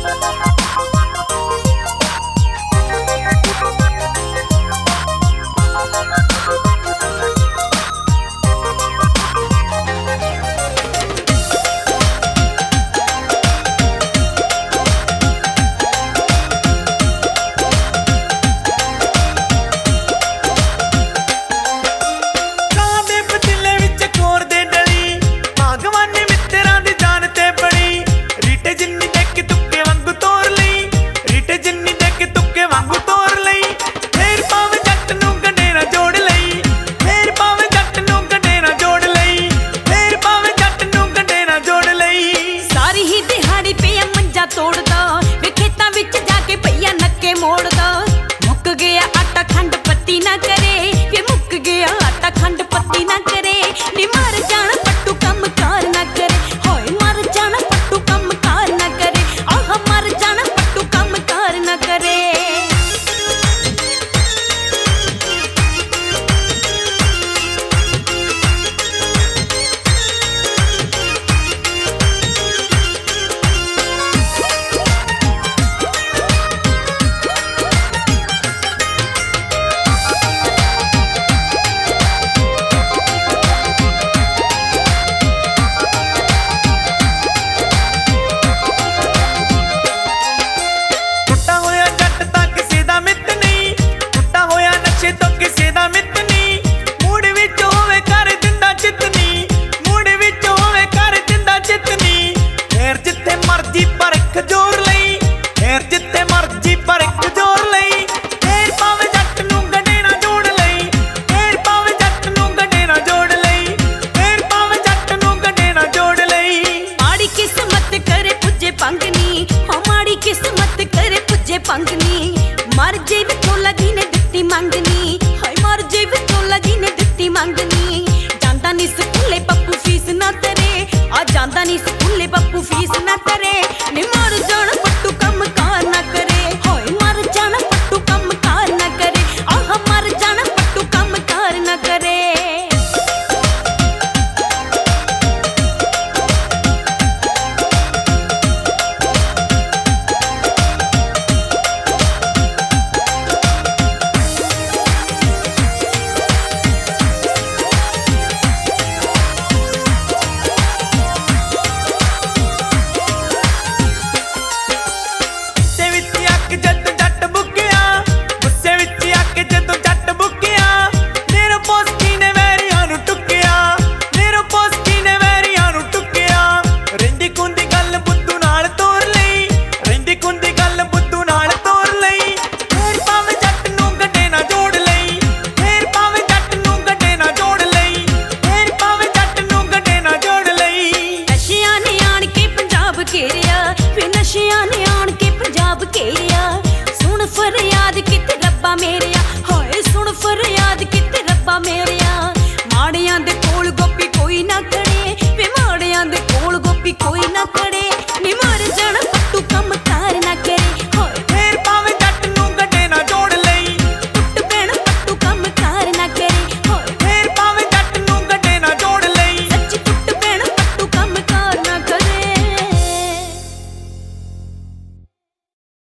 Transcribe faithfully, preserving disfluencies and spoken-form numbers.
पंगनी मर जे विचोला जी ने दित्ती मंगनी, हाय मर जे विचोला जी ने दित्ती मंगनी। जांदा नी स्कूले पप्पू फीस ना तरे, आ जांदा नी स्कूले पप्पू फीस ना तरे। नी मर जान पट्टू कम कार ना करे, हाय मर जान पट्टू कम कार ना करे, आह मर जान पट्टू कम कार ना करे। नशियां ने आन के पंजाब घेरिया, सुन फरियाद किते रब्बा मेरिया, हाय सुन फरियाद किते रब्बा मेरिया। माड़ियां दे कोल गोपी कोई ना।